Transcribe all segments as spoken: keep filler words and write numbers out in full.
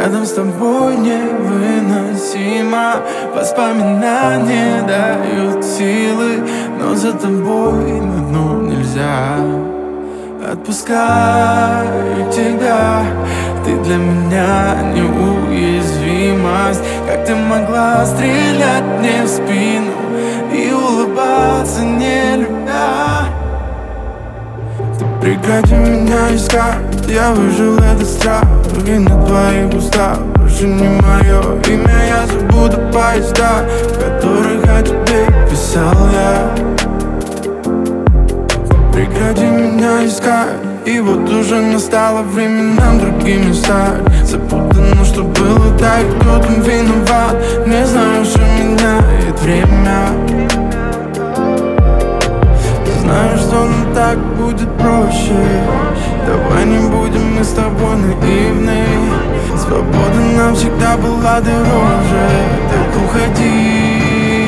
рядом с тобой невыносимо. Воспоминания дают силы, но за тобой на дно нельзя. Отпускаю тебя, ты для меня неуязвимость. Как ты могла стрелять мне в спину и улыбаться, не любя? Ты прекрати меня искать, я выжил этот страх. И на твоих устах больше не мое имя. Я забуду поезда, в которых о тебе писал я. Прекрати меня искать, и вот уже настало время нам другими стать. Запутано, что было, да и кто там виноват. Не знаю, что меняет время. Знаю, что нам так будет проще. Давай не будем мы с тобой наивны. Свобода нам всегда была дороже. Так уходи,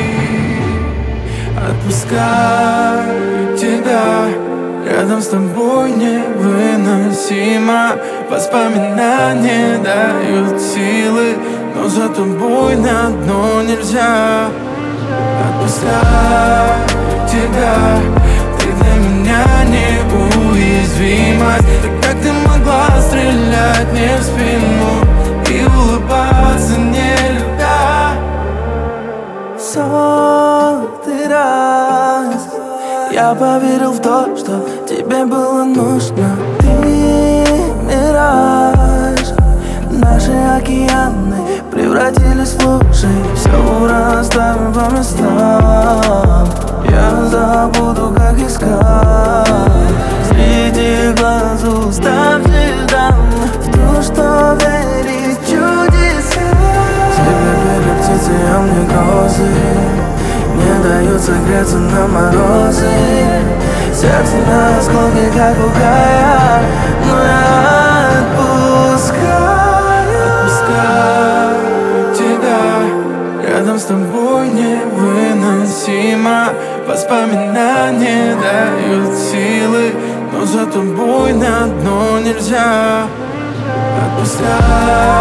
отпускаю тебя. Рядом с тобой невыносимо. Воспоминания дают силы, но за тобой на дно нельзя. Отпускаю тебя, ты для меня неуязвимость. Так как ты могла стрелять мне в спину и улыбаться, не любя? Сотый раз я поверил в то, что тебе было нужно. Ты мираж, наши океаны превратились в лужи. Все расставим по местам. Я забуду, как искать среди глаз уставших дам в то, что верить в чудеса. Тебе бегают птицы, а мне грозы не дают согреться на морозы. Сердце на осколки, как бугая, но я отпускаю. Отпускаю тебя, рядом с тобой невыносимо. Воспоминания дают силы, но за тобой на дно нельзя. Отпускаю